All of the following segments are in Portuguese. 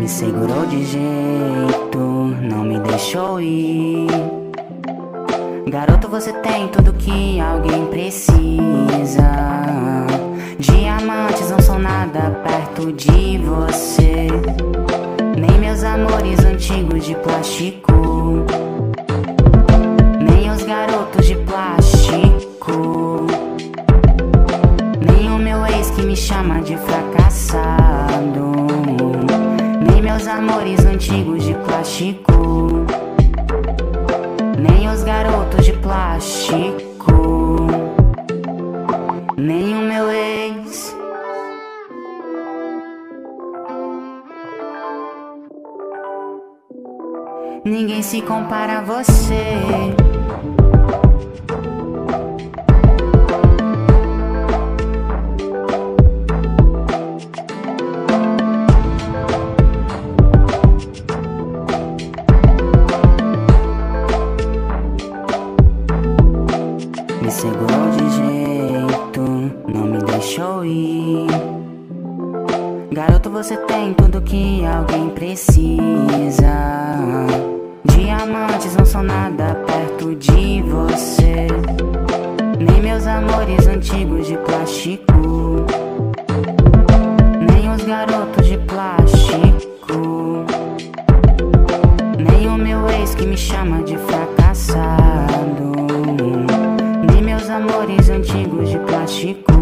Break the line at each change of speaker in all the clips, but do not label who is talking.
Me segurou de jeito, não me deixou ir. Garoto, você tem tudo que alguém precisa. Diamantes não são nada perto de você, nem meus amores antigos de plástico, nem os garotos de plástico, nem o meu ex que me chama de fracassado, nem meus amores antigos de plástico, nem os garotos de plástico, nem o meu ex. Ninguém se compara a você. Me segurou de jeito, não me deixou ir. Garoto, você tem tudo que alguém precisa. Diamantes não são nada perto de você, nem meus amores antigos de plástico, nem os garotos de plástico, nem o meu ex que me chama de fracassado, nem meus amores antigos de plástico,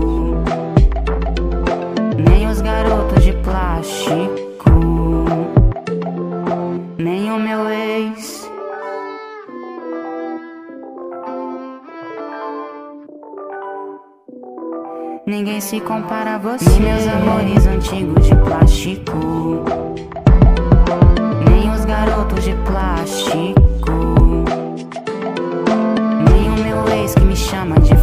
nem os garotos de plástico, nem o meu ex. Ninguém se compara a você. Nem meus amores antigos de plástico, nem os garotos de plástico, nem o meu ex que me chama de